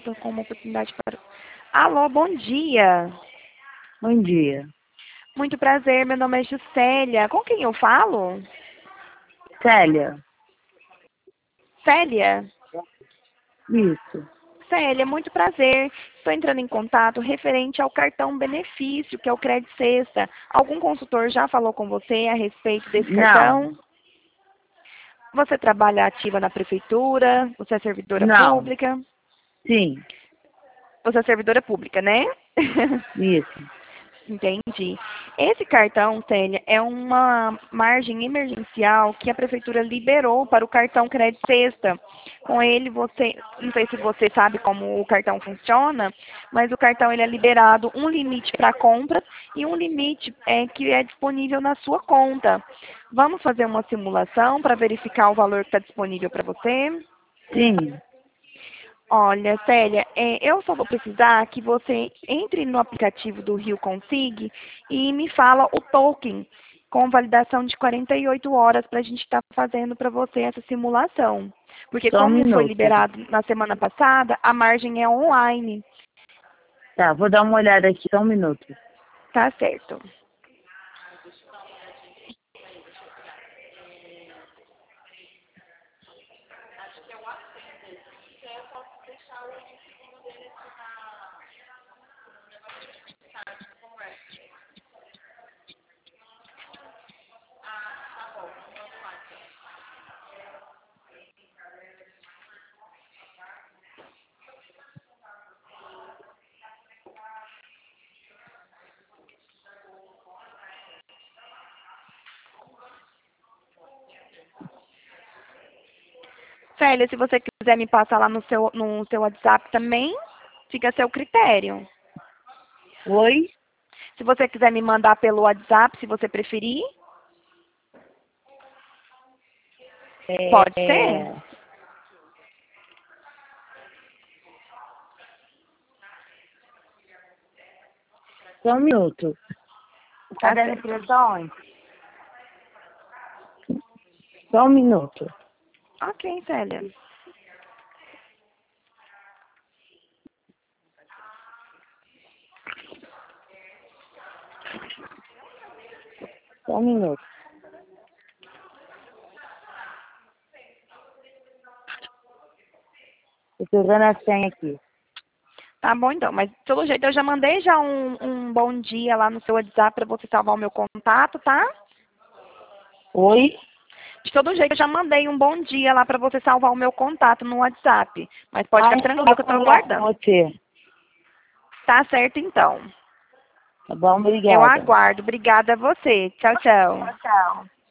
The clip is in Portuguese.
Estou com uma oportunidade para... Alô, bom dia. Bom dia. Muito prazer, meu nome é Juscelia. Com quem eu falo? Célia. Célia? Isso. Célia, muito prazer. Estou entrando em contato referente ao cartão benefício, que é o Cred Sexta. Algum consultor já falou com você a respeito desse Não. cartão? Você trabalha ativa na prefeitura? Você é servidora Não. pública? Sim. Você é servidora pública, né? Isso. Entendi. Esse cartão, Célia, é uma margem emergencial que a prefeitura liberou para o cartão Cred Sexta. Com ele, você, não sei se você sabe como o cartão funciona, mas o cartão ele é liberado um limite para compras e um limite que é disponível na sua conta. Vamos fazer uma simulação para verificar o valor que está disponível para você? Sim. Olha, Célia, eu só vou precisar que você entre no aplicativo do Rio Consig e me fala o token com validação de 48 horas para a gente estar fazendo para você essa simulação. Porque Só um como foi minuto. liberado na semana passada, a margem é online. Tá, vou dar uma olhada aqui. Só um minuto. Tá certo. Célia, se você quiser me passar lá no seu WhatsApp também, fica a seu critério. Oi? Se você quiser me mandar pelo WhatsApp, se você preferir, pode ser? É... Só um minuto. Tá Cadê a certo. impressão? Só um minuto. Ok, Célia. Só um minuto. Eu tô usando a senha aqui. Tá bom então, mas pelo jeito eu já mandei já um bom dia lá no seu WhatsApp para você salvar o meu contato, tá? Oi? De todo jeito eu já mandei um bom dia lá para você salvar o meu contato no WhatsApp. Mas pode ficar Então tranquilo dá que eu tô pra olhar com aguardando. você. Tá certo então. Tá bom? Eu Obrigada. aguardo. Obrigada a você. Tchau, tchau. Tchau, tchau.